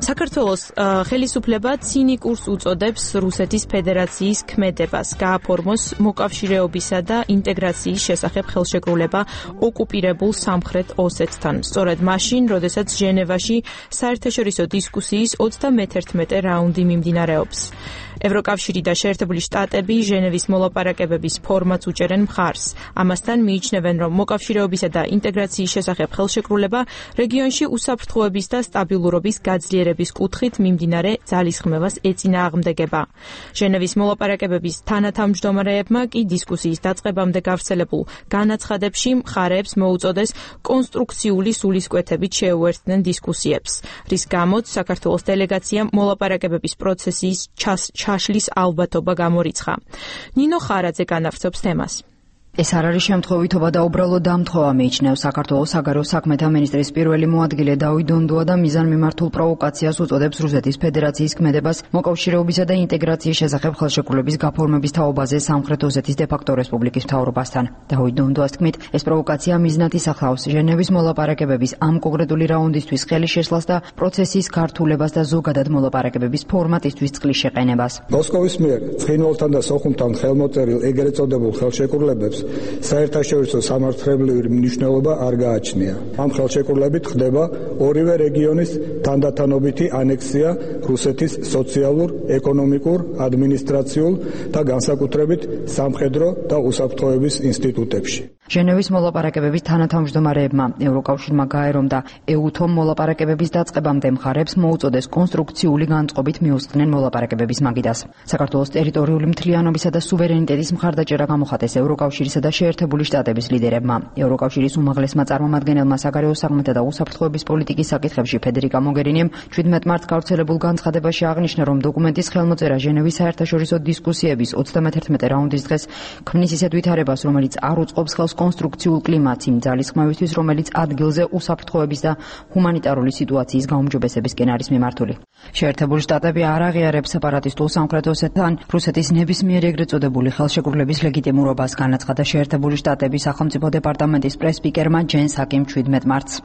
საქართველოს ხელისუფლება ცინიკურს უწოდებს რუსეთის ფედერაციის ქმედებას გააფორმოს მოკავშირეობისა და ინტეგრაციის შესახებ ხელშეკრულება ოკუპირებულ სამხრეთ ოსეთთან. სწორედ მაშინ, როდესაც ჟენევაში საერთაშორისო დისკუსიის 31 რაუნდი მიმდინარეობს. ევროკავშირი და შეერთებული შტატები ჟენევის მოლაპარაკებების ფორმატს უჭერენ მხარს. ამასთან მიიჩნევენ, რომ მოკავშირეობისა და ინტეგრაციის შესახებ ხელშეკრულება რეგიონში უსაფრთხოების და სტაბილურობის გაძლიერების კუთხით მიმდინარე ძალისხმევას ეწინააღმდეგება. ჟენევის მოლაპარაკებების თანათავმჯდომარეებმა კი დისკუსიის დაწყებამდე გავრცელებულ განაცხადებში მხარეებს მოუწოდეს კონსტრუქციული სულისკვეთებით შეუერთდნენ დისკუსიებს, რის გამოც საქართველოს დელეგაციამ მოლაპარაკებების პროცესის ჩაშლის ალბათობა გამორიცხა. ნინო ხარაძე განავრცობს თემას. ეს არ არის შემთხვევითობა და უბრალოდ დამთხოვა, მიიჩნევს საქართველოს საგარეო საქმეთა მინისტრის პირველი მოადგილე დავით დონდუა და მიზანმიმართულ პროვოკაციას უწოდებს რუსეთის ფედერაციის ქმედებას მოკავშირეობისა და ინტეგრაციის შესახებ ხელშეკრულების გაფორმების თაობაზე სამხრეთ ოსეთის დე-ფაქტო რესპუბლიკის მთავრობასთან. დავით დონდუას თქმით, ეს პროვოკაცია მიზნად ისახავს ჟენევის მოლაპარაკებების ამ კონკრეტული რაუნდისთვის ხელის შესლას და პროცესის გართულებას და ზოგადად მოლაპარაკებების ფორმატისთვის წყლის შეყენებას. მოსკოვის მიერ ცხინვალთან და სოხუმთან ხელმოწერილ ეგრეთ წოდებულ ხელშეკრულებებს საერთაშორისო სამართლებრივი მნიშვნელობა არ გააჩნია. ამ ხელშეკრულებით ხდება ორივე რეგიონის თანდათანობითი ანექსია რუსეთის სოციალურ, ეკონომიკურ, ადმინისტრაციულ და განსაკუთრებით სამხედრო და უსაფრთხოების ინსტიტუტებში. ჟენევის მოლაპარაკებების თანათავმჯდომარეებმა ევროკავშირმა გაერომდა ეუთომ მოლაპარაკებების დაწყებამდე მხარებს მოუწოდეს კონსტრუქციული განწყობით მიუსწრნენ მოლაპარაკებების მაგიდას. საქართველოს ტერიტორიული მთლიანობისა და სუვერენიტეტის მხარდაჭერა გამოხატეს ევროკავშირისა და შეერთებული შტატების ლიდერებმა. ევროკავშირის უმაღლესმა წარმომადგენელმა საგარეო საქმეთა და უსაფრთხოების პოლიტიკის საკითხებში ფედერიკა მოგერინიმ 17 მარტს გავრცელებულ განცხადებაში აღნიშნა, რომ დოკუმენტის ხელმოწერა ჟენევის საერთაშორისო დისკუსიების 31 რაუნდის დღეს ქმნის ისეთ ვითარებას, რომელიც არ უწყობს ხელს კონსტრუქციულ კლიმატს იმ ძალისხმევისთვის, რომელიც ადგილზე უსაფრთხოების და ჰუმანიტარული სიტუაციის გაუმჯობესებისკენ არის მიმართული. შეერთებული შტატები არ აღიარებს სეპარატისტულ სამხრეთ ოსეთთან რუსეთის ნებისმიერი ეგრეთ წოდებული ხელშეკრულების ლეგიტიმურობას, განაცხადა შეერთებული შტატების სახელმწიფო დეპარტამენტის პრეს-სპიკერმა ჯენ საკიმ 17 მარტს.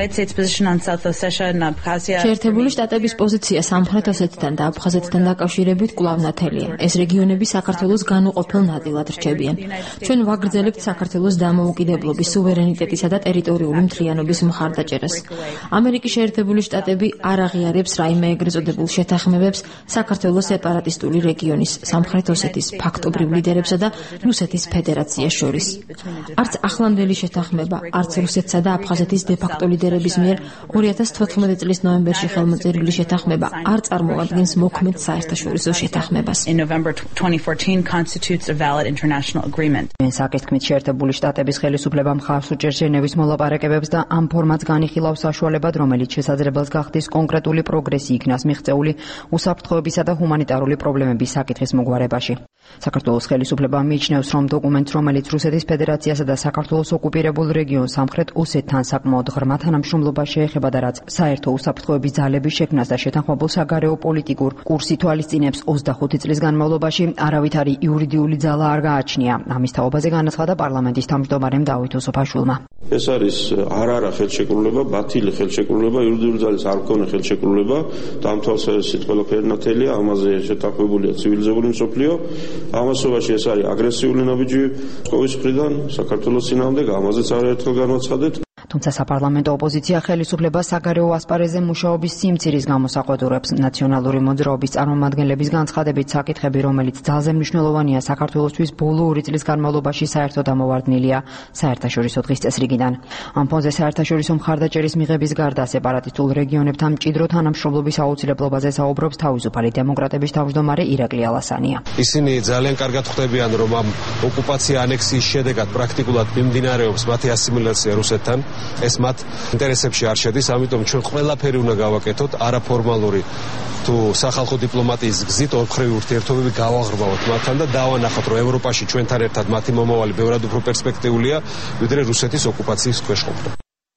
შეერთებული შტატების პოზიცია სამხრეთ ოსეთთან და აფხაზეთთან დაკავშირებით კვლავ ნათელია. ეს რეგიონები საქართველოს განუყოფელ ნაწილად რჩებიან. ჩვენ ვაგრძელებთ საქართველოს დამოუკიდებლობის, სუვერენიტეტისა და ტერიტორიული მთლიანობის მხარდაჭერას. ამერიკის შეერთებული შტატები არ აღიარებს რაიმე ეგრეთ წოდებულ შეთანხმებებს საქართველოს სეპარატისტული რეგიონის, სამხრეთ ოსეთის ფაქტობრივ ლიდერებსა და რუსეთის ფედერაციას შორის. არც ახლანდელი შეთანხმება, არც რუსეთსა და აფხაზეთის დე-ფაქტო ლიდერების მიერ 2014 წლის ნოემბერში ხელმოწერილი შეთანხმება არ წარმოადგენს მოქმედ საერთაშორისო შეთანხმებას. საკითხით შეერთებული შტატების ხელისუფლება მხარს უჭერს ჟენევის მოლაპარაკებებს და ამ ფორმატს განიხილავს საშუალებად, რომელიც შესაძლებელს გახდის კონკრეტული პროგრესი იქნას მიღწეული უსაფრთხოებისა და ჰუმანიტარული პრობლემების საკითხის მოგვარებაში. საქართველოს ხელისუფლება მიიჩნევს, რომ დოკუმენტს, რომელიც რუსეთის ფედერაციასა და საქართველოს ოკუპირებულ რეგიონ სამხრეთ ოსეთთან საკმაოდ ღრმა თანამშრომლობა შეეხება და რაც საერთო უსაფრთხოების ძალების შექმნას და შეთანხმებულ საგარეო პოლიტიკურ კურს ითვალისწინებს 25 წლის განმავლობაში არავითარი იურიდიული ძალა არ გააჩნია. ამის თაობაზე განაცხადა პარლამენტის თავმჯდომარემ დავით უსოფაშვილმა. ეს არის არა ხელშეკრულება, ბათილი ხელშეკრულება, იურიდიული ძალის არ მქონე ხელშეკრულება, დამთვალსაზრისით ყველაფერი ნათელია, ამაზე შეთანხმებულია ცივილიზებული მსოფლიო. ამასობაში ეს არის აგრესიული ნაბიჯი მოსკოვის მხრიდან საქართველოს წინააღმდეგ, ამაზეც არაერთხელ განვაცხადეთ. თუმცა საპარლამენტო ოპოზიცია ხელისუფლებას საგარეო ასპარეზზე მუშაობის სიმცირის გამო საყვედურებს. ნაციონალური მოძრაობის წარმომადგენლების განცხადებით საკითხები, რომელიც ძალზე მნიშვნელოვანია საქართველოსთვის, ბოლო 2 წლის განმავლობაში საერთოდ ამოვარდნილია საერთაშორისო დღის წესრიგიდან. ამ ფონზე საერთაშორისო მხარდაჭერის მიღების გარდა სეპარატისტულ რეგიონებთან მჭიდრო თანამშრომლობის აუცილებლობაზე საუბრობს თავისუფალი დემოკრატების თავმჯდომარე ირაკლი ალასანია. ისინი ძალიან კარგად ხვდებიან, რომ ამ ოკუპაცია ანექსიის შედეგად პრაქტიკულად მიმდინარეობს მათი ასიმილაცია რუსეთთან. ეს მათ ინტერესებში არ შედის, ამიტომ ჩვენ ყველაფერი უნდა გავაკეთოთ არაფორმალური თუ სახალხო დიპლომატიის გზით ორმხრივი ურთიერთობები გავაღრმავოთ მათთან და დავანახოთ, რომ ევროპაში ჩვენთან ერთად მათი მომავალი ბევრად უფრო პერსპექტიულია, ვიდრე რუსეთის ოკუპაციის ქვეშ ყოფნა.